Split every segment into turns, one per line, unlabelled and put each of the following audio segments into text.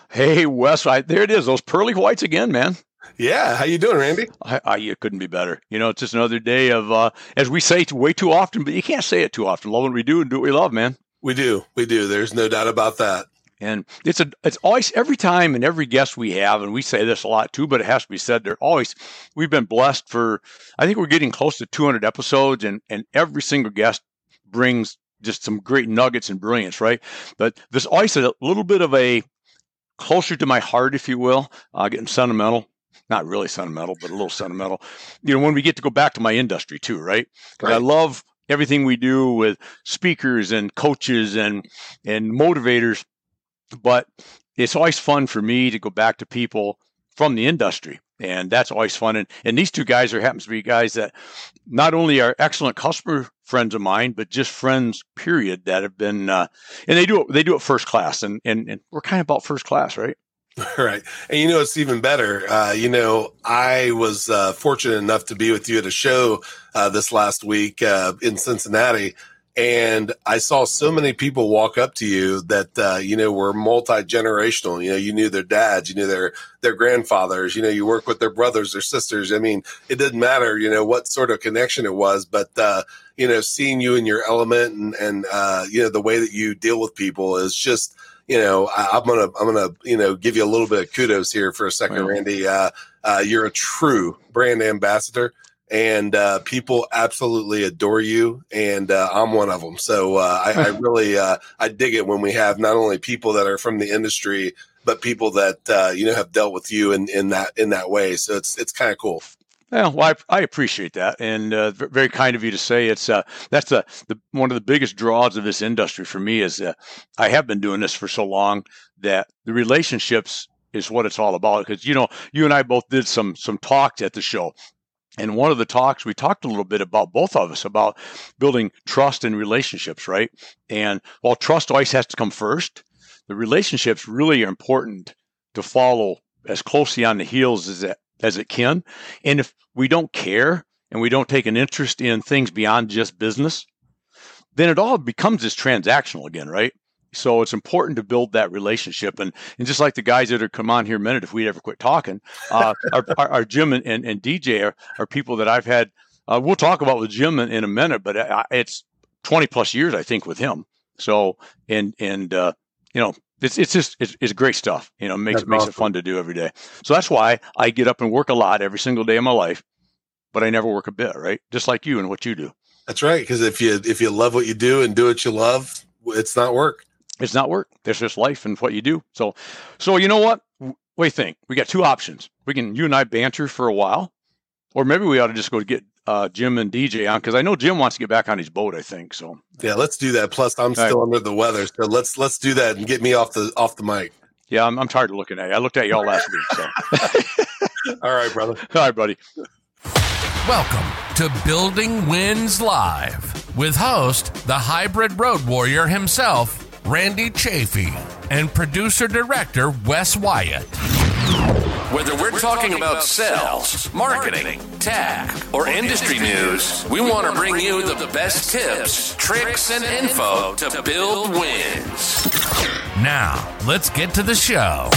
Hey, Wes, there it is. Those pearly whites again, man.
Yeah, how you doing, Randy?
You couldn't be better. It's just another day of, as we say way too often, but you can't say it too often. Love what we do and do what we love, man.
We do. There's no doubt about that.
And it's always, every time and every guest we have, and we say this a lot too, but it has to be said, we've been blessed for, I think we're getting close to 200 episodes, and every single guest brings just some great nuggets and brilliance, right? But there's always a little bit of a closer to my heart, if you will, getting sentimental. Not really sentimental, but a little sentimental. When we get to go back to my industry too, right? Because I love everything we do with speakers and coaches and motivators, but it's always fun for me to go back to people from the industry. And that's always fun. And these two guys happens to be guys that not only are excellent customer friends of mine, but just friends, period, that have been, and they do it first class. And we're kind of about first class, right?
Right. And it's even better. I was fortunate enough to be with you at a show this last week in Cincinnati. And I saw so many people walk up to you that, were multi-generational. You knew their dads, you knew their grandfathers, you work with their brothers or sisters. I mean, it didn't matter, what sort of connection it was, but, seeing you in your element and the way that you deal with people is just, I'm gonna give you a little bit of kudos here for a second, Randy. You're a true brand ambassador. And people absolutely adore you, and I'm one of them. So I really I dig it when we have not only people that are from the industry, but people that have dealt with you in that way. So it's kind of cool.
Well, I appreciate that, and very kind of you to say. It's that's the one of the biggest draws of this industry for me is I have been doing this for so long that the relationships is what it's all about. Because you and I both did some talks at the show. And one of the talks, we talked a little bit about, both of us, about building trust and relationships, right? And while trust always has to come first, the relationships really are important to follow as closely on the heels as it can. And if we don't care and we don't take an interest in things beyond just business, then it all becomes this transactional again, right? So it's important to build that relationship. And just like the guys that are come on here a minute, if we'd ever quit talking, our Jim and DJ are people that I've had, we'll talk about with Jim in a minute, but it's 20 plus years, I think, with him. So, it's great stuff. Makes it fun to do every day. So that's why I get up and work a lot every single day of my life, but I never work a bit, right? Just like you and what you do.
That's right. Because if you love what you do and do what you love, it's not work.
It's not work. There's just life and what you do. So you know what? What do you think? We got two options. You and I banter for a while, or maybe we ought to just go get Jim and DJ on, because I know Jim wants to get back on his boat, I think. So
yeah, let's do that. Plus, I'm still under the weather, so let's do that and get me off the mic.
Yeah, I'm tired of looking at you. I looked at you all last week. So
all right, brother.
All right, buddy.
Welcome to Building Wins Live with host, the hybrid road warrior himself, Randy Chafee, and producer-director Wes Wyatt.
Whether we're talking about sales, marketing, tech, or industry news, we want to bring you the best tips, tricks, and info to build wins.
Now, let's get to the show.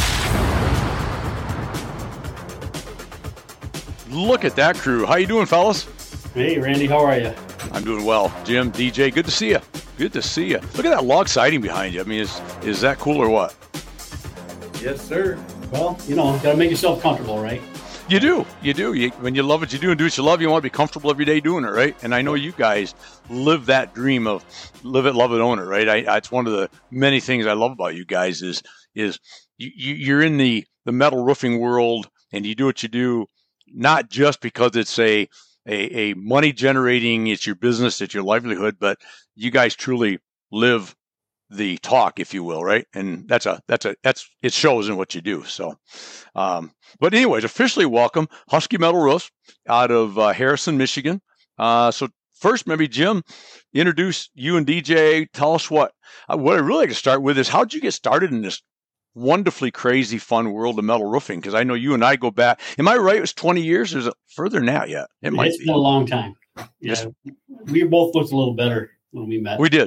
Look at that crew. How you doing, fellas?
Hey, Randy, how are you?
I'm doing well. Jim, DJ, good to see you. Good to see you. Look at that log siding behind you. I mean, is that cool or what?
Yes, sir. Well, got to make yourself comfortable, right?
You do. When you love what you do and do what you love, you want to be comfortable every day doing it, right? And I know you guys live that dream of live it, love it, own it, right? It's one of the many things I love about you guys is you're in the metal roofing world, and you do what you do not just because it's a money generating, it's your business, it's your livelihood, but you guys truly live the talk, if you will, right? And that's it shows in what you do. So, but anyways, officially welcome Husky Metal Roofs out of Harrison, Michigan. So first, maybe Jim, introduce you and DJ. Tell us what I'd really like to start with is how'd you get started in this wonderfully crazy, fun world of metal roofing? Because I know you and I go back. Am I right? It was 20 years. Or is it further than that yet?
It's been a long time. Yeah, we both looked a little better when we met.
We did.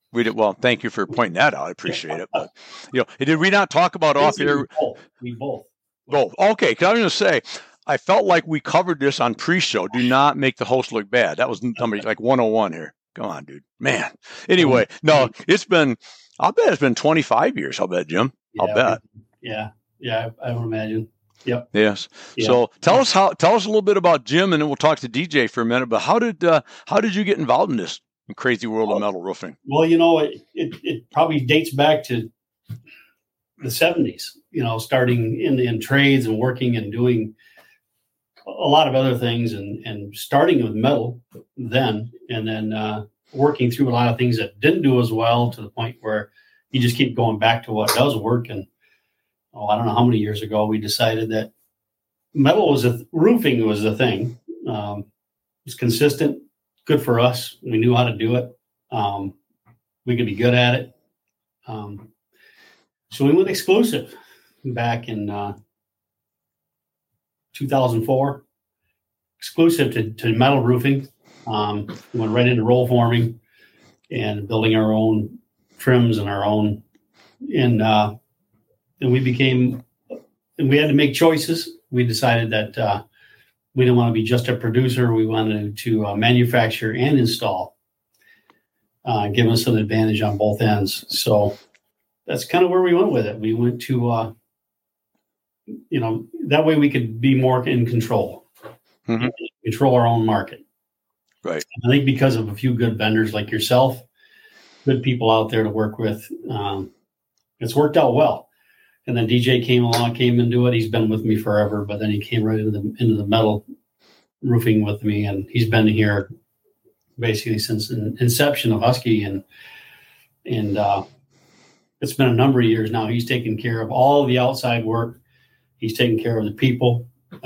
We did well. Thank you for pointing that out. I appreciate it. But did we not talk about off here?
We both.
Both. Okay. Because I was going to say, I felt like we covered this on pre-show. Do not make the host look bad. That was number like 101 here. Come on, dude. Man. Anyway, no, I'll bet it's been 25 years. I'll bet, Jim.
Yeah,
I'll bet.
Yeah, I would imagine. Yep.
Yes.
Yeah.
So tell us a little bit about Jim, and then we'll talk to DJ for a minute. But how did you get involved in this crazy world of metal roofing?
Well, it probably dates back to the 70s. Starting in trades and working and doing a lot of other things, and starting with metal then, and then working through a lot of things that didn't do as well, to the point where you just keep going back to what does work. And I don't know how many years ago we decided that roofing was the thing. It was consistent, good for us. We knew how to do it. We could be good at it. So we went exclusive back in 2004, exclusive to metal roofing. We went right into roll forming and building our own trims and our own, and we had to make choices. We decided that we didn't want to be just a producer. We wanted to manufacture and install, giving us an advantage on both ends. So that's kind of where we went with it. We went to, that way we could be more in control, control our own market.
Right.
I think because of a few good vendors like yourself, good people out there to work with, it's worked out well. And then DJ came into it. He's been with me forever, but then he came right into the metal roofing with me, and he's been here basically since the inception of Husky, and it's been a number of years now. He's taken care of all the outside work. He's taken care of the people.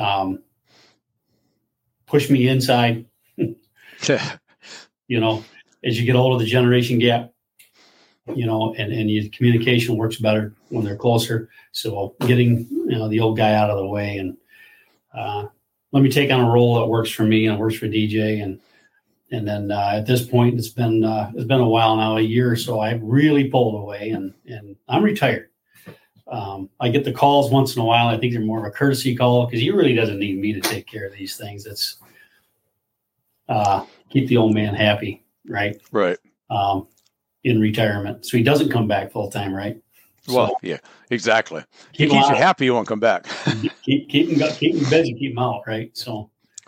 Push me inside. As you get older, the generation gap, and your communication works better when they're closer. So getting, the old guy out of the way, and let me take on a role that works for me and works for DJ. And then at this point, it's been a while now, a year or so. I've really pulled away, and I'm retired. I get the calls once in a while. I think they're more of a courtesy call, because he really doesn't need me to take care of these things. It's keep the old man happy, right?
Right.
In retirement, so he doesn't come back full time, right?
Well, yeah, exactly. He keeps you happy, he won't come back.
keep him busy, keep him out, right? So,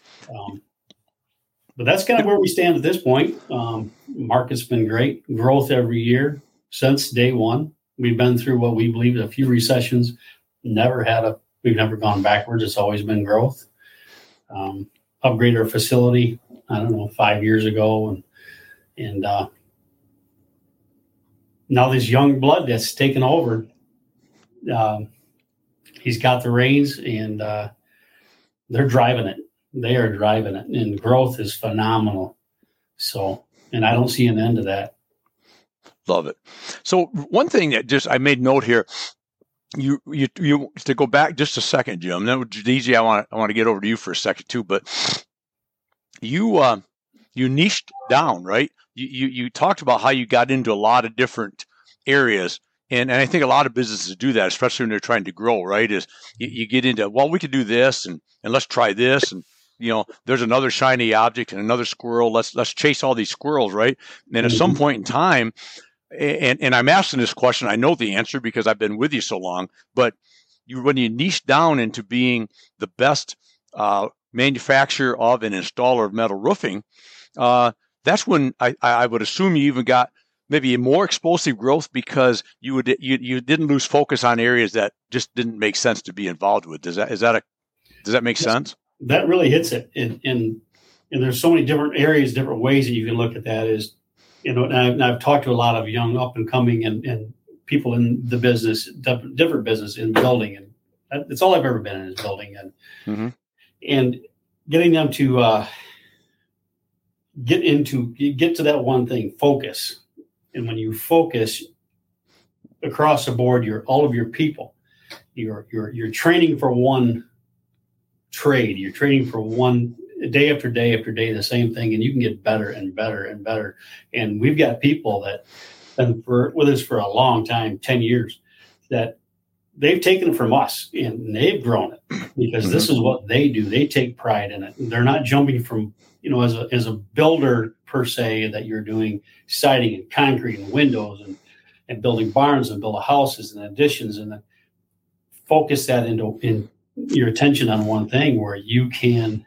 but that's kind of where we stand at this point. Market's been great, growth every year since day one. We've been through what we believe a few recessions. We've never gone backwards. It's always been growth. Upgraded our facility, 5 years ago, and now this young blood that's taken over, he's got the reins, and they're driving it. They are driving it, and growth is phenomenal. So, and I don't see an end to that.
Love it. So one thing that I made note here, you to go back just a second, Jim. Then DJ, I want to get over to you for a second too, but you niched down, right? You talked about how you got into a lot of different areas, and I think a lot of businesses do that, especially when they're trying to grow, right? Is you get into, well, we could do this, and let's try this, and there's another shiny object and another squirrel. Let's chase all these squirrels, right? And at some point in time, and I'm asking this question, I know the answer because I've been with you so long, but when you niche down into being the best manufacturer of and installer of metal roofing, that's when I would assume you even got maybe a more explosive growth, because you didn't lose focus on areas that just didn't make sense to be involved with. Does that make sense?
That really hits it. And there's so many different areas, different ways that you can look at that. And I've talked to a lot of young up and coming and people in the business, different business in building, and that's all I've ever been in, is building, and getting them to get to that one thing, focus. And when you focus across the board, all of your people, you're training for one trade. You're training for one day after day after day, the same thing, and you can get better and better and better. And we've got people that been with us for a long time, 10 years, that they've taken it from us and they've grown it because this is what they do. They take pride in it. They're not jumping from, as a builder per se, that you're doing siding and concrete and windows and building barns and building houses and additions, and then focus that in your attention on one thing where you can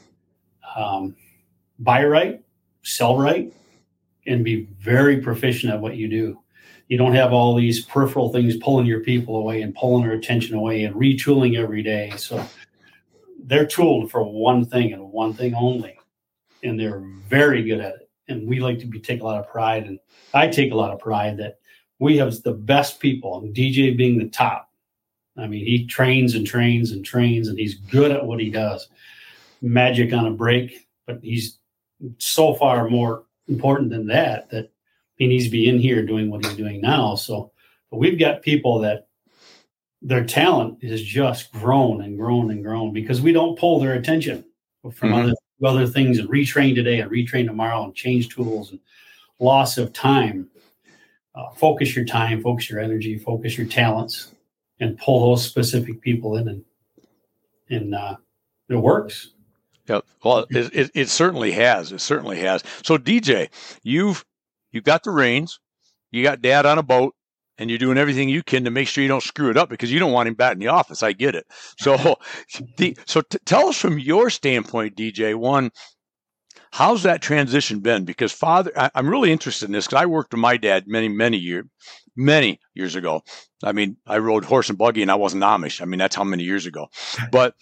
buy right, sell right, and be very proficient at what you do. You don't have all these peripheral things pulling your people away and pulling their attention away and retooling every day. So they're tooled for one thing and one thing only, and they're very good at it. And we like to take a lot of pride, and I take a lot of pride that we have the best people, and DJ being the top. I mean, he trains and trains and trains, and he's good at what he does. Magic on a break, but he's so far more important than that he needs to be in here doing what he's doing now. So but we've got people that their talent is just grown and grown and grown because we don't pull their attention from other things and retrain today and retrain tomorrow and change tools and loss of time. Focus your time, focus your energy, focus your talents, and pull those specific people in, and it works.
Yeah, well, it certainly has. It certainly has. So, DJ, you've got the reins, you got Dad on a boat, and you're doing everything you can to make sure you don't screw it up because you don't want him back in the office. I get it. So, tell us from your standpoint, DJ. One, how's that transition been? Because Father, I'm really interested in this because I worked with my dad many years ago. I mean, I rode horse and buggy, and I wasn't Amish. I mean, that's how many years ago. But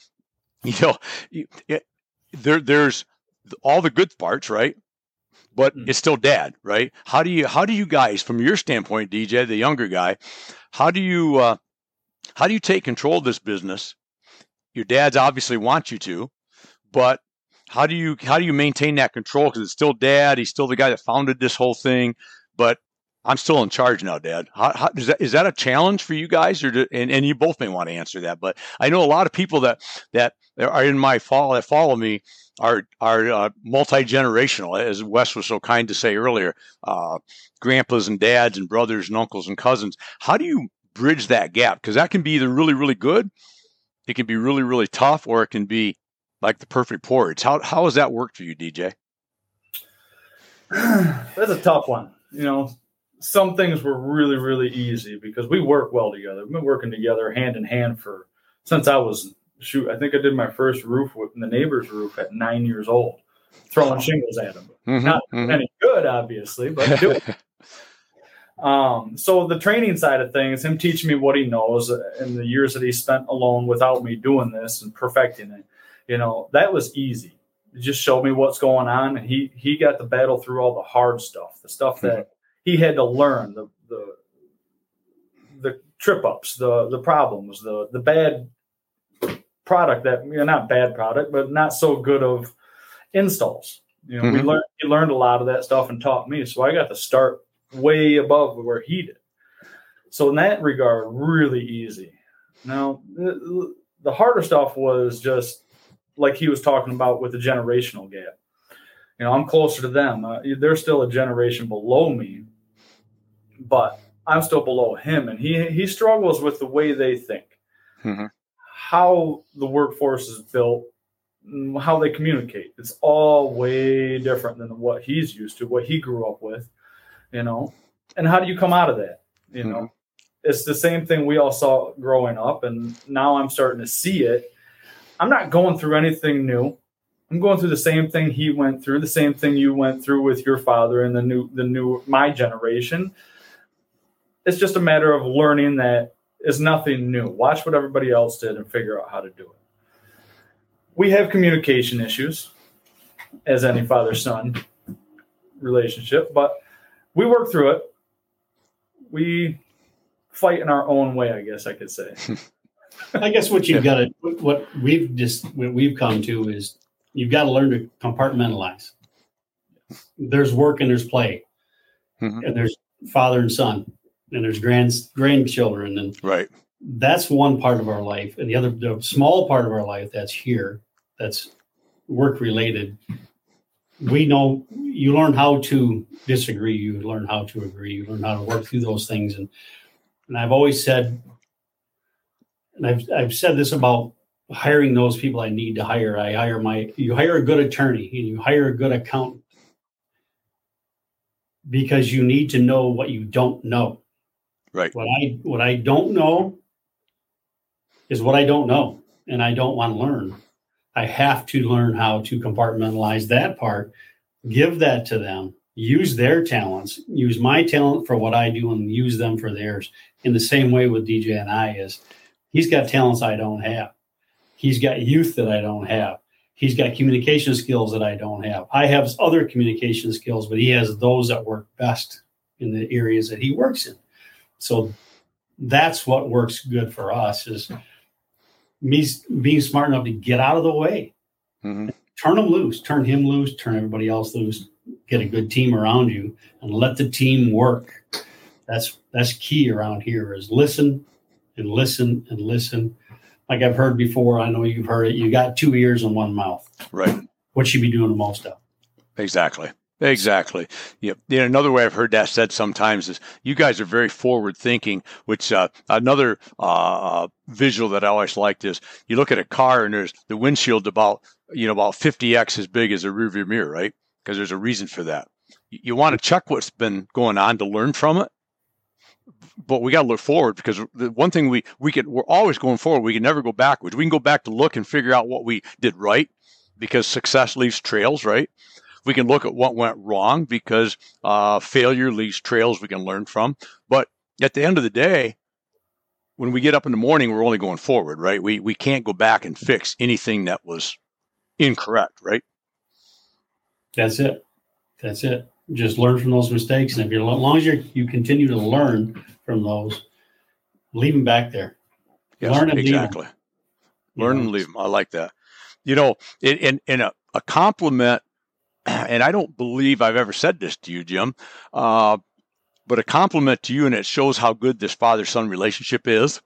there's all the good parts, right? But it's still Dad, right? How do you guys, from your standpoint, DJ, the younger guy, how do you take control of this business? Your dads obviously want you to, but how do you maintain that control? Because it's still Dad. He's still the guy that founded this whole thing, but I'm still in charge now, Dad. Is that a challenge for you guys, and you both may want to answer that? But I know a lot of people that are in my that follow me are multi-generational, as Wes was so kind to say earlier. Grandpas and dads and brothers and uncles and cousins. How do you bridge that gap? Because that can be either really, really good, it can be really, really tough, or it can be like the perfect porridge. How has that worked for you, DJ?
That's a tough one. Some things were really, really easy because we work well together. We've been working together hand in hand since I was, I think I did my first roof with the neighbor's roof at 9 years old, throwing shingles at them. Not any good, obviously, but do it. So the training side of things, him teaching me what he knows in the years that he spent alone without me doing this and perfecting it, that was easy. He just showed me what's going on, and he got to battle through all the hard stuff, the stuff that he had to learn, the trip ups, the problems, the bad product that not bad product, but not so good of installs. He learned a lot of that stuff and taught me. So I got to start way above where he did. So in that regard, really easy. Now, the harder stuff was just like he was talking about with the generational gap. I'm closer to them. They're still a generation below me, but I'm still below him. And he struggles with the way they think, how the workforce is built, how they communicate. It's all way different than what he's used to, what he grew up with, and how do you come out of that? It's the same thing we all saw growing up. And now I'm starting to see it. I'm not going through anything new. I'm going through the same thing he went through, the same thing you went through with your father and the new my generation. It's just a matter of learning that is nothing new. Watch what everybody else did and figure out how to do it. We have communication issues, as any father-son relationship, but we work through it. We fight in our own way, I guess I could say.
I guess what we've come to is you've got to learn to compartmentalize. There's work and there's play, and there's father and son, and there's grandchildren, and
right.
That's one part of our life, and the small part of our life that's here, that's work related. we know you learn how to disagree, you learn how to agree, you learn how to work through those things. And I've always said, and I've said this about hiring those people I need to hire. You hire a good attorney and you hire a good accountant because you need to know what you don't know.
Right.
What I don't know is what I don't know, and I don't want to learn. I have to learn how to compartmentalize that part, give that to them, use their talents, use my talent for what I do and use them for theirs. In the same way with DJ and I is he's got talents I don't have. He's got youth that I don't have. He's got communication skills that I don't have. I have other communication skills, but he has those that work best in the areas that he works in. So that's what works good for us is me being smart enough to get out of the way, turn him loose, turn everybody else loose, get a good team around you and let the team work. That's key around here is listen and listen and listen. Like I've heard before, I know you've heard it. You got 2 ears and 1 mouth.
Right.
What should be doing the most of?
Exactly. Yep. Yeah, another way I've heard that said sometimes is you guys are very forward thinking, which another visual that I always liked is you look at a car and there's the windshield about 50x as big as a rearview mirror, right? Because there's a reason for that. You want to check what's been going on to learn from it. But we got to look forward because the one thing we're always going forward. We can never go backwards. We can go back to look and figure out what we did right because success leaves trails, right? We can look at what went wrong because failure leaves trails we can learn from. But at the end of the day, when we get up in the morning, we're only going forward, right? We can't go back and fix anything that was incorrect, right?
That's it. Just learn from those mistakes. And as long as you continue to learn from those, leave them back there.
Yes,
learn and
exactly.
leave them.
Learn and leave them. I like that. In a compliment, and I don't believe I've ever said this to you, Jim, but a compliment to you, and it shows how good this father-son relationship is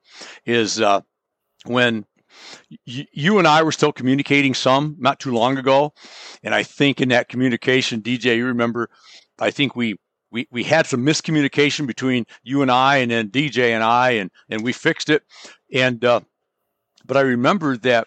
when you and I were still communicating some not too long ago. And I think in that communication, DJ, you remember, I think we had some miscommunication between you and I and then DJ and I, and we fixed it. And, but I remember that,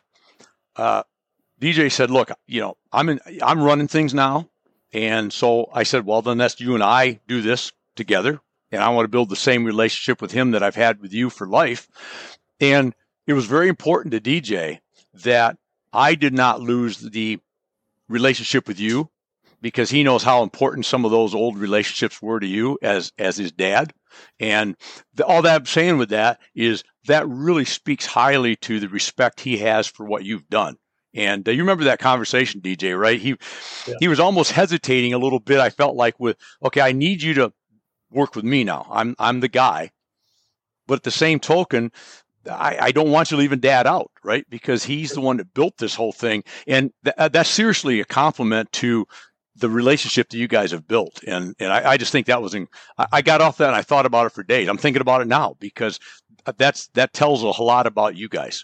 DJ said, look, I'm running things now. And so I said, well, then that's you and I do this together. And I want to build the same relationship with him that I've had with you for life. And it was very important to DJ that I did not lose the relationship with you because he knows how important some of those old relationships were to you as his dad. And all that I'm saying with that is that really speaks highly to the respect he has for what you've done. And you remember that conversation, DJ, right? He was almost hesitating a little bit. I felt like okay, I need you to work with me now. I'm the guy. But at the same token, I don't want you leaving Dad out, right? Because he's the one that built this whole thing. And that's seriously a compliment to the relationship that you guys have built. And I just think that I got off that and I thought about it for days. I'm thinking about it now because that tells a lot about you guys.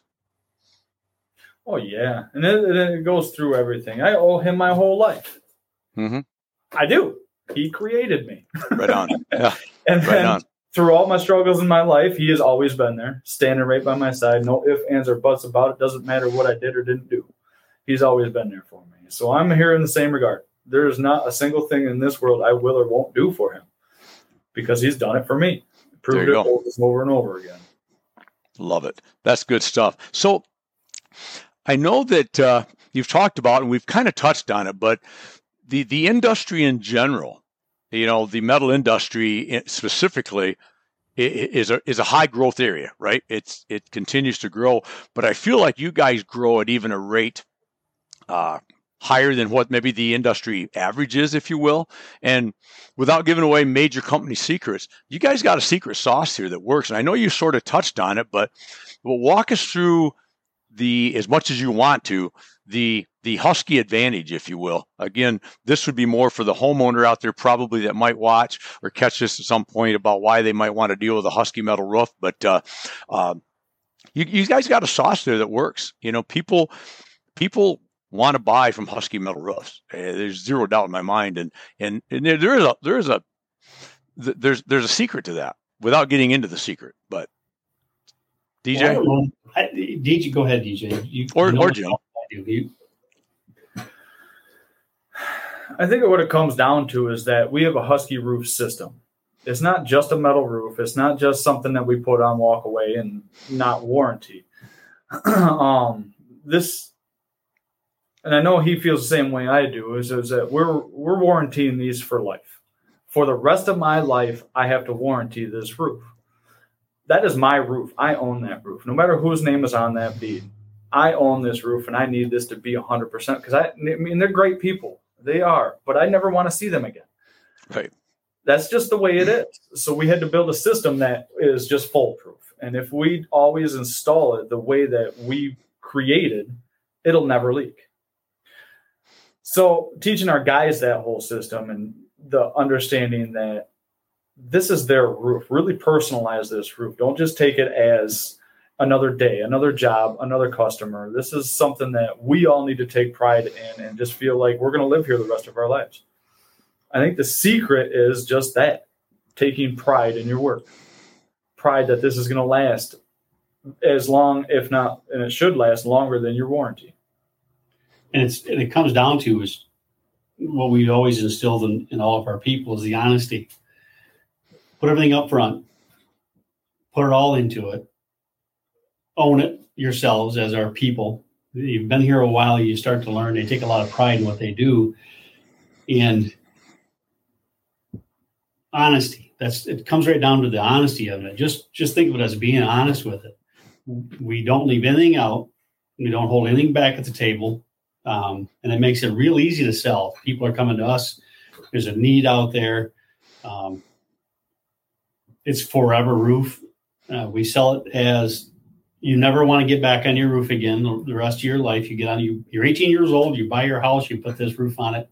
Oh, yeah. And it goes through everything. I owe him my whole life. Mm-hmm. I do. He created me.
Right on. Yeah.
And then through all my struggles in my life, he has always been there, standing right by my side. No ifs, ands, or buts about it. Doesn't matter what I did or didn't do. He's always been there for me. So I'm here in the same regard. There is not a single thing in this world I will or won't do for him because he's done it for me. Proved it over and over again.
Love it. That's good stuff. So I know that you've talked about, and we've kind of touched on it, but the industry in general, the metal industry specifically is a high growth area, right? It continues to grow, but I feel like you guys grow at even a rate higher than what maybe the industry average is, if you will. And without giving away major company secrets, you guys got a secret sauce here that works. And I know you sort of touched on it, but walk us through as much as you want to, the Husky advantage, if you will. Again, this would be more for the homeowner out there probably that might watch or catch this at some point about why they might want to deal with a Husky metal roof. But you guys got a sauce there that works. People want to buy from Husky Metal Roofs. There's zero doubt in my mind, and there's a secret to that without getting into the secret. But DJ,
DJ, go ahead, DJ.
Or Jim.
I think what it comes down to is that we have a Husky roof system. It's not just a metal roof. It's not just something that we put on, walk away, and not warranty. And I know he feels the same way I do, is that we're warranting these for life. For the rest of my life, I have to warranty this roof. That is my roof. I own that roof. No matter whose name is on that deed, I own this roof, and I need this to be 100%. Because I mean, they're great people. They are. But I never want to see them again.
Right.
That's just the way it is. So we had to build a system that is just foolproof. And if we always install it the way that we created, it'll never leak. So teaching our guys that whole system and the understanding that this is their roof, really personalize this roof. Don't just take it as another day, another job, another customer. This is something that we all need to take pride in and just feel like we're going to live here the rest of our lives. I think the secret is just that, taking pride in your work. Pride that this is going to last as long, if not, and it should last longer than your warranty.
And it comes down to is what we always instilled in all of our people is the honesty. Put everything up front. Put it all into it. Own it yourselves as our people. You've been here a while. You start to learn. They take a lot of pride in what they do. And honesty. It comes right down to the honesty of it. Just think of it as being honest with it. We don't leave anything out. We don't hold anything back at the table. And it makes it real easy to sell. People are coming to us. There's a need out there. It's forever roof. We sell it as you never want to get back on your roof again the rest of your life. You get on, you're 18 years old, you buy your house, you put this roof on it.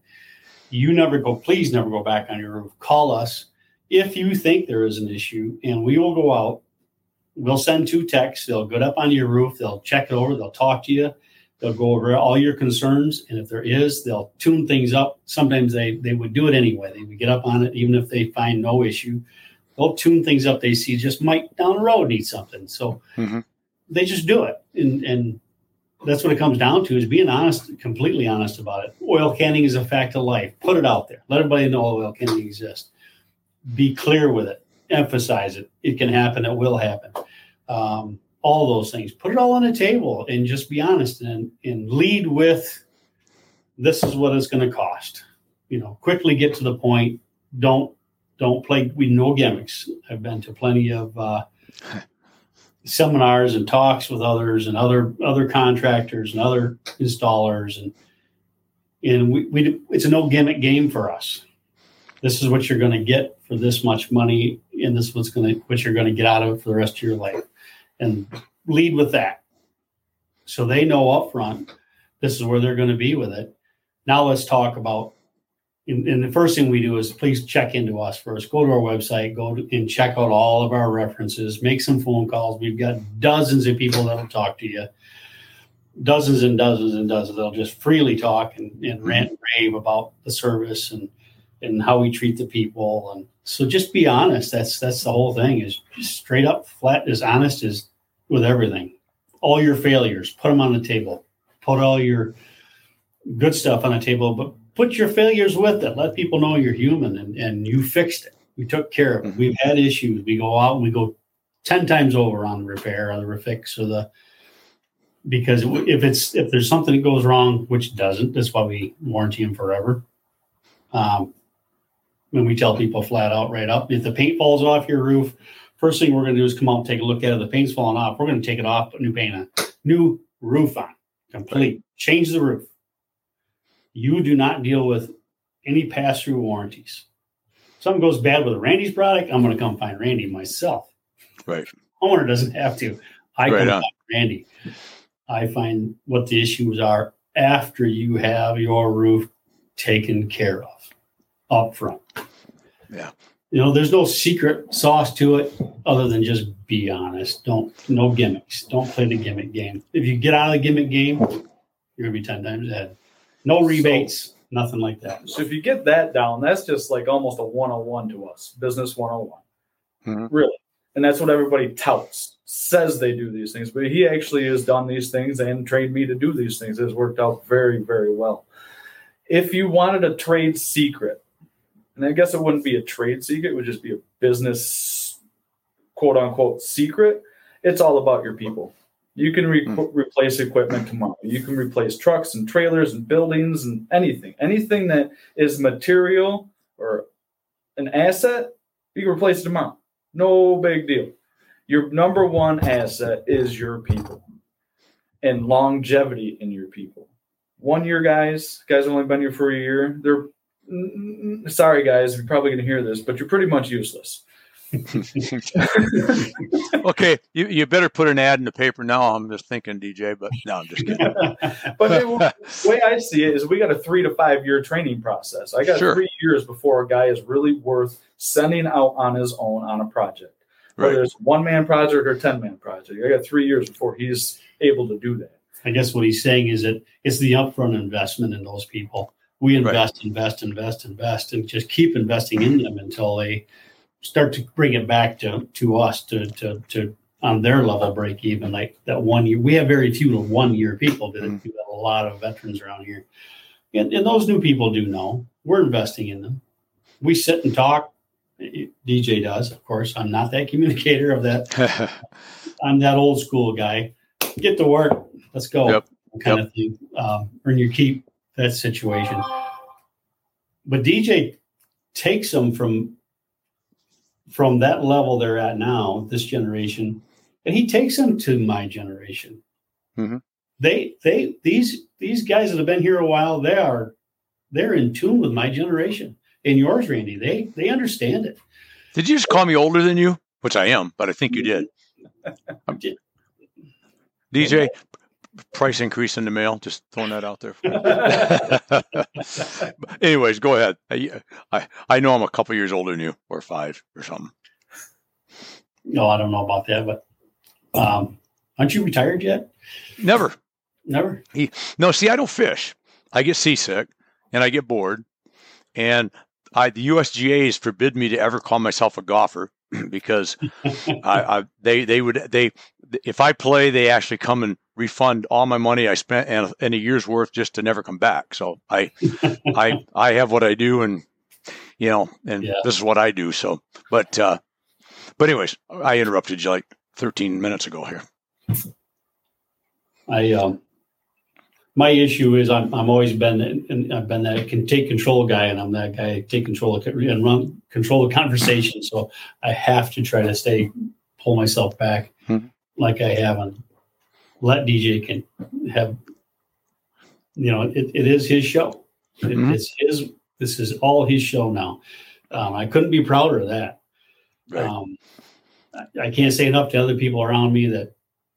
Please never go back on your roof. Call us if you think there is an issue, and we will go out. We'll send 2 techs. They'll go up on your roof. They'll check it over. They'll talk to you. They'll go over all your concerns, and if there is, they'll tune things up. Sometimes they would do it anyway. They would get up on it, even if they find no issue. They'll tune things up. They see just might down the road need something. So they just do it. And that's what it comes down to is being honest, completely honest about it. Oil canning is a fact of life. Put it out there. Let everybody know oil canning exists. Be clear with it. Emphasize it. It can happen. It will happen. All those things. Put it all on the table and just be honest and lead with this is what it's going to cost. Quickly get to the point. Don't play with no gimmicks. I've been to plenty of seminars and talks with others and other contractors and other installers, and we it's a no gimmick game for us. This is what you're going to get for this much money, and this is what you're going to get out of it for the rest of your life. And lead with that. So they know up front, this is where they're going to be with it. Now let's talk about, and the first thing we do is please check into us first. Go to our website, and check out all of our references, make some phone calls. We've got dozens of people that'll talk to you. Dozens and dozens and dozens. They'll just freely talk and rant and rave about the service and how we treat the people. And so just be honest. That's the whole thing, is just straight up, flat, as honest as with everything. All your failures, put them on the table. Put all your good stuff on the table, but put your failures with it. Let people know you're human and you fixed it. We took care of it. We've had issues. We go out and we go 10 times over on the repair or the refix because if there's something that goes wrong, which doesn't, that's why we warranty them forever. When we tell people flat out, right up, if the paint falls off your roof, first thing we're going to do is come out and take a look at it. The paint's falling off. We're going to take it off, put new paint on, new roof on, complete, change the roof. You do not deal with any pass-through warranties. Something goes bad with a Randy's product, I'm going to come find Randy myself.
Right.
Homeowner doesn't have to. I come find Randy. I find what the issues are after you have your roof taken care of up front.
Yeah.
There's no secret sauce to it other than just be honest. No gimmicks. Don't play the gimmick game. If you get out of the gimmick game, you're going to be 10 times ahead. No rebates, nothing like that.
So if you get that down, that's just like almost a 101 to us, business 101, really. And that's what everybody touts, says they do these things. But he actually has done these things and trained me to do these things. It's worked out very, very well. If you wanted a trade secret, and I guess it wouldn't be a trade secret, it would just be a business, quote unquote, secret. It's all about your people. You can replace equipment tomorrow. You can replace trucks and trailers and buildings and anything that is material or an asset, you can replace it tomorrow. No big deal. Your number one asset is your people and longevity in your people. 1 year guys only been here for a year. They're sorry guys, you're probably going to hear this, but you're pretty much useless.
Okay, you better put an ad in the paper now. I'm just thinking, DJ, but no, I'm just kidding.
But the way I see it is we got a 3 to 5 year training process. I got 3 years before a guy is really worth sending out on his own on a project. Whether it's a 1-man project or a 10-man project. I got 3 years before he's able to do that.
I guess what he's saying is that it's the upfront investment in those people. We invest, and just keep investing in them until they start to bring it back to us to on their level break even. Like that 1 year, we have very few 1 year people. We have a lot of veterans around here, and those new people do know we're investing in them. We sit and talk. DJ does, of course. I'm not that communicator of that. I'm that old school guy. Get to work. Let's go. Kind of thing. Earn your keep. That situation. But DJ takes them from that level they're at now, this generation, and he takes them to my generation. Mm-hmm. These guys that have been here a while, they're in tune with my generation. And yours, Randy, they understand it.
Did you just call me older than you? Which I am, but I think you did. DJ, price increase in the mail. Just throwing that out there. Anyways, go ahead. I know I'm a couple years older than you, or 5 or something.
No, I don't know about that, but aren't you retired yet?
Never.
No,
see, I don't fish. I get seasick and I get bored. And the USGA's forbid me to ever call myself a golfer because they if I play, they actually come and refund all my money I spent and a year's worth just to never come back. So I have what I do, and this is what I do. So, but anyways, I interrupted you like 13 minutes ago here.
My issue is I'm always been, and I've been that can take control guy, and I'm that guy take control and control the conversation. So I have to try to pull myself back like I have, and let DJ can have, it is his show. It's his, this is all his show now. I couldn't be prouder of that. Right. I can't say enough to other people around me that,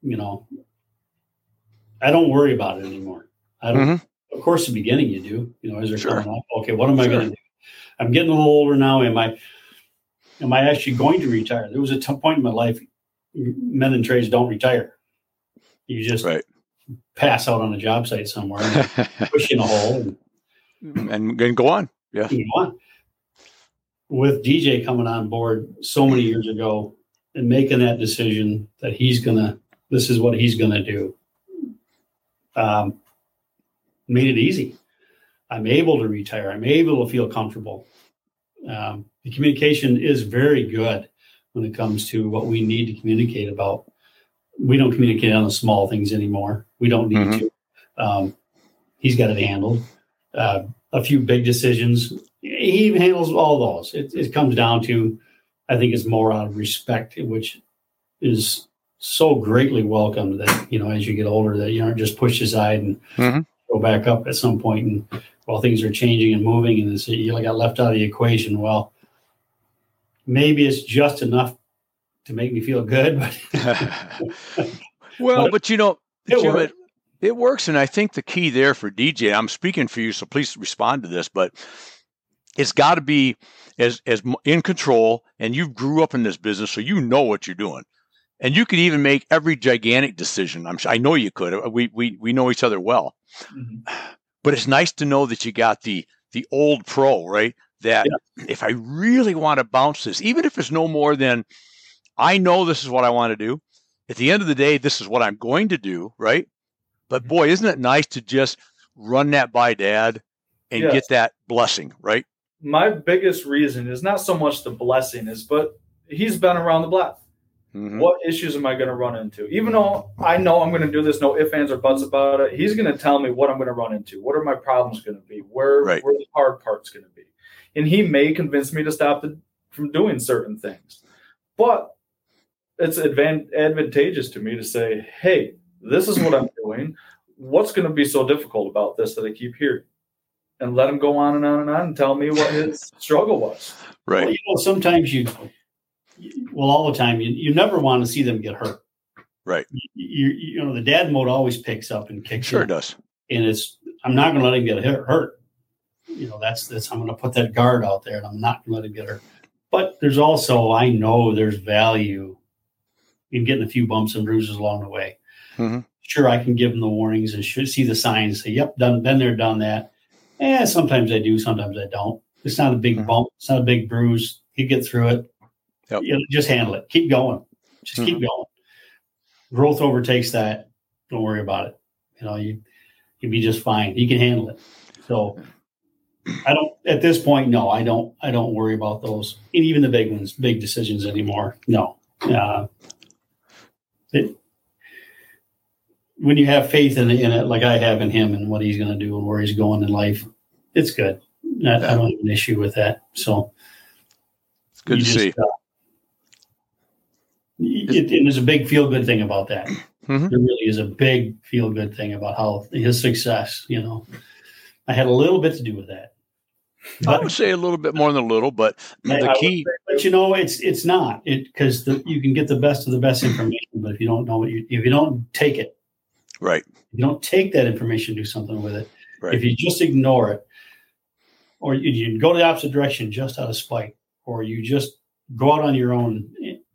I don't worry about it anymore. I don't. Of course, at the beginning you do. As they're coming up. Okay, what am I going to do? I'm getting a little older now. Am I actually going to retire? There was a point in my life. Men in trades don't retire. You just pass out on a job site somewhere, and push in a hole,
and go on. Yeah.
Go on. With DJ coming on board so many years ago and making that decision that this is what he's gonna do. Made it easy. I'm able to retire. I'm able to feel comfortable. The communication is very good when it comes to what we need to communicate about. We don't communicate on the small things anymore. We don't need to. He's got it handled. A few big decisions, he handles all those. It comes down to, I think it's more out of respect, which is so greatly welcomed that, as you get older, that you aren't just pushed aside and go back up at some point, and while things are changing and moving, and you got left out of the equation. Well, maybe it's just enough to make me feel good. But
it works. And I think the key there for DJ, I'm speaking for you, so please respond to this, but it's got to be as in control, and you grew up in this business, so you know what you're doing. And you could even make every gigantic decision. I know you could. We know each other well. But it's nice to know that you got the old pro, right? That if I really want to bounce this, even if it's no more than, I know this is what I want to do. At the end of the day, this is what I'm going to do, right? But boy, isn't it nice to just run that by Dad and get that blessing, right?
My biggest reason is not so much the blessing but he's been around the block. What issues am I going to run into? Even though I know I'm going to do this, no ifs, ands, or buts about it, he's going to tell me what I'm going to run into. What are my problems going to be? Where the hard part's going to be? And he may convince me to stop from doing certain things. But it's advantageous to me to say, hey, this is what I'm doing. What's going to be so difficult about this that I keep hearing? And let him go on and on and on and tell me what his struggle was.
Right.
Well, sometimes all the time, you never want to see them get hurt.
Right.
The dad mode always picks up and kicks in.
Sure does.
And I'm not going to let him get hurt. That's I'm going to put that guard out there, and I'm not going to let him get hurt. But there's also, I know there's value in getting a few bumps and bruises along the way. Sure, I can give him the warnings and should see the signs. Say, yep, been there, done that. Sometimes I do, sometimes I don't. It's not a big bump. It's not a big bruise. You get through it.
Yep.
Just handle it. Keep going. Just keep going. Growth overtakes that. Don't worry about it. You'll be just fine. You can handle it. So I don't, at this point, no, I don't worry about those, even the big ones, big decisions anymore. No. When you have faith in it, like I have in him and what he's going to do and where he's going in life, it's good. I don't have an issue with that. So
it's good to see.
And there's a big feel-good thing about that. There really is a big feel-good thing about how his success, I had a little bit to do with that.
I would say a little bit more than a little, but the key.
But it's not because you can get the best of the best information, but if you don't know if you don't take it,
right?
If you don't take that information, do something with it.
Right.
If you just ignore it, or you go the opposite direction just out of spite, or you just go out on your own,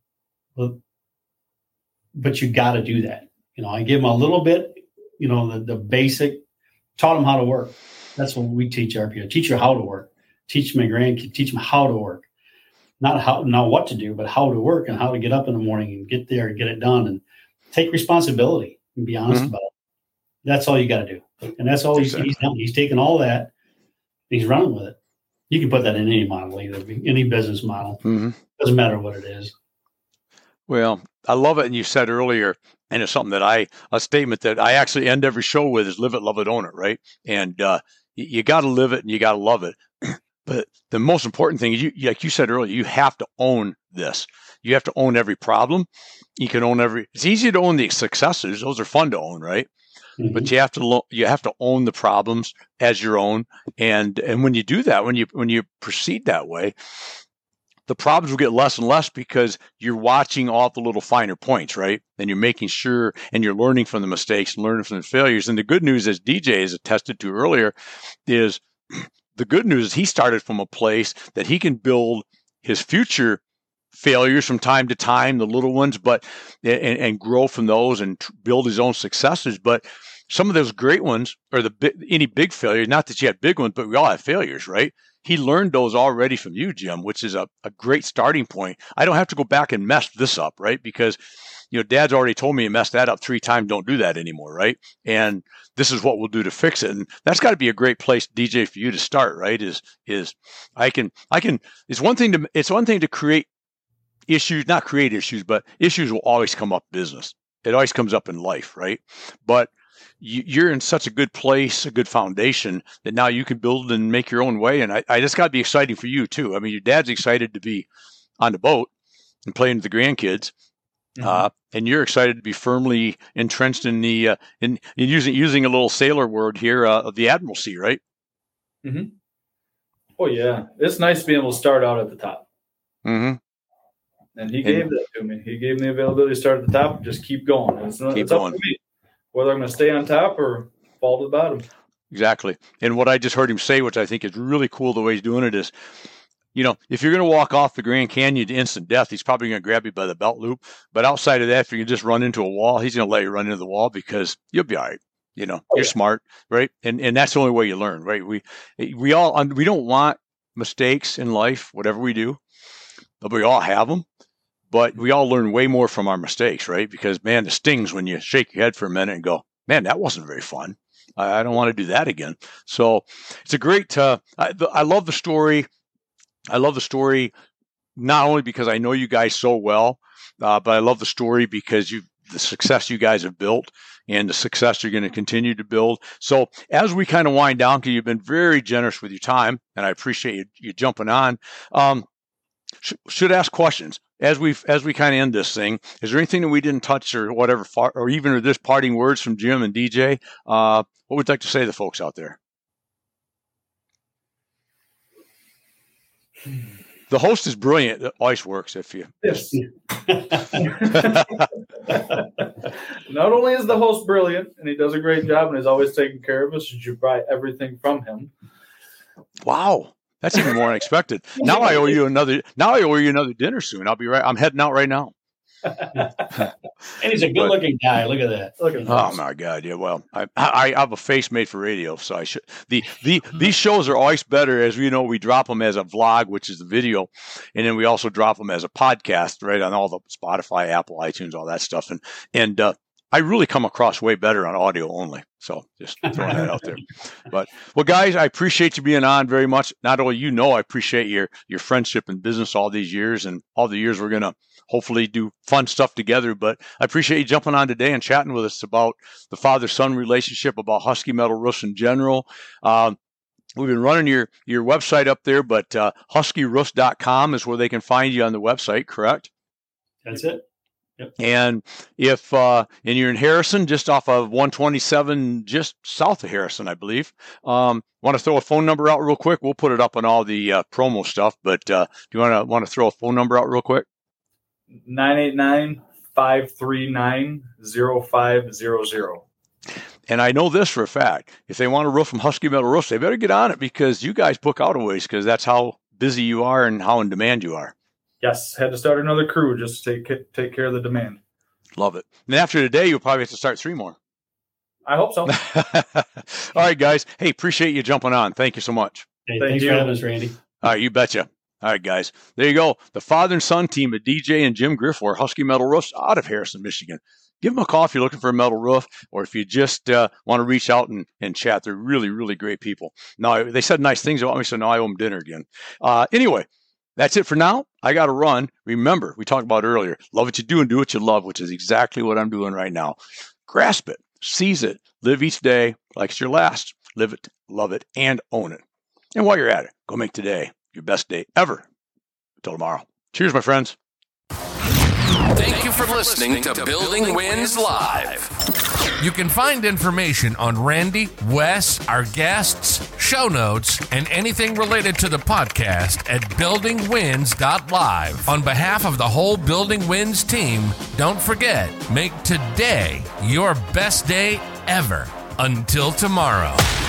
but you got to do that. I give him a little bit, the basic, taught him how to work. That's what we teach our people. Teach you how to work. Teach my grandkids. Teach them how to work, not what to do, but how to work and how to get up in the morning and get there and get it done and take responsibility and be honest about it. That's all you got to do, and that's all he's done. He's taken all that, and he's running with it. You can put that in any model, any business model. Doesn't matter what it is.
Well, I love it, and you said earlier, and it's something that a statement that I actually end every show with is live it, love it, own it, right? And you got to live it and you got to love it. But the most important thing is, like you said earlier, you have to own this. You have to own every problem. You can own it's easy to own the successes. Those are fun to own, right? But you have to own the problems as your own. And when you do that, when you proceed that way, the problems will get less and less because you're watching all the little finer points, right? And you're making sure, and you're learning from the mistakes and learning from the failures. And the good news, as DJ has attested to earlier, is the good news is he started from a place that he can build his future failures from time to time, the little ones, but and grow from those and build his own successes. But some of those great ones, or any big failures, not that you had big ones, but we all have failures, right? He learned those already from you, Jim, which is a great starting point. I don't have to go back and mess this up, right? Because, Dad's already told me you messed that up 3 times. Don't do that anymore, right? And this is what we'll do to fix it. And that's got to be a great place, DJ, for you to start, right? It's one thing to create issues, not create issues, but issues will always come up in business. It always comes up in life, right? But you're in such a good place, a good foundation that now you can build and make your own way. And I just got to be exciting for you too. I mean, your dad's excited to be on the boat and playing with the grandkids. And you're excited to be firmly entrenched in the, in using a little sailor word here, of the admiralty, right?
Oh yeah. It's nice being able to start out at the top. And he gave that to me. He gave me the availability to start at the top and just keep going. It's up to me whether I'm going to stay on top or fall to the bottom.
Exactly. And what I just heard him say, which I think is really cool the way he's doing it, is if you're going to walk off the Grand Canyon to instant death, he's probably going to grab you by the belt loop. But outside of that, if you can just run into a wall, he's going to let you run into the wall because you'll be all right. You're smart, right? And that's the only way you learn, right? We don't want mistakes in life, whatever we do, but we all have them. But we all learn way more from our mistakes, right? Because, man, it stings when you shake your head for a minute and go, man, that wasn't very fun. I don't want to do that again. So it's a great, I love the story. I love the story not only because I know you guys so well, but I love the story because the success you guys have built and the success you're going to continue to build. So as we kind of wind down, because you've been very generous with your time, and I appreciate you jumping on, should ask questions. As we kind of end this thing, is there anything that we didn't touch or whatever, or even just parting words from Jim and DJ? What would you like to say to the folks out there? The host is brilliant. It always works if you.
Yes. Not only is the host brilliant, and he does a great job, and he's always taking care of us, you should buy everything from him.
Wow. That's even more unexpected. Now I owe you another dinner soon. I'll be right. I'm heading out right now.
And he's a good-looking guy. Look at that.
Oh my God! Yeah. Well, I have a face made for radio, so I should. These shows are always better, as we know. We drop them as a vlog, which is the video, and then we also drop them as a podcast, right, on all the Spotify, Apple, iTunes, all that stuff, and I really come across way better on audio only. So just throwing that out there. But, well, guys, I appreciate you being on very much. Not only I appreciate your friendship and business all these years and all the years we're going to hopefully do fun stuff together. But I appreciate you jumping on today and chatting with us about the father-son relationship, about Husky Metal Roofs in general. We've been running your website up there, but huskyroofs.com is where they can find you on the website, correct?
That's it. Yep.
And if and you're in Harrison, just off of 127, just south of Harrison, I believe. Want to throw a phone number out real quick? We'll put it up on all the promo stuff. But do you want to throw a phone number out real quick?
989-539-0500.
And I know this for a fact: if they want a roof from Husky Metal Roofs, they better get on it because you guys book out a ways because that's how busy you are and how in demand you are.
Yes, had to start another crew just to take care of the demand.
Love it. And after today, you'll probably have to start 3 more.
I hope so.
All right, guys. Hey, appreciate you jumping on. Thank you so much.
Hey, thanks for having us, Randy.
All right, you betcha. All right, guys. There you go. The father and son team of DJ and Jim Griff, Husky Metal Roofs out of Harrison, Michigan. Give them a call if you're looking for a metal roof or if you just want to reach out and chat. They're really, really great people. Now, they said nice things about me, so now I owe them dinner again. Anyway. That's it for now. I got to run. Remember, we talked about earlier, love what you do and do what you love, which is exactly what I'm doing right now. Grasp it, seize it, live each day like it's your last. Live it, love it, and own it. And while you're at it, go make today your best day ever. Until tomorrow. Cheers, my friends.
Thank you for listening to Building Wins Live.
You can find information on Randy, Wes, our guests, show notes, and anything related to the podcast at buildingwins.live. On behalf of the whole Building Wins team, don't forget, make today your best day ever. Until tomorrow.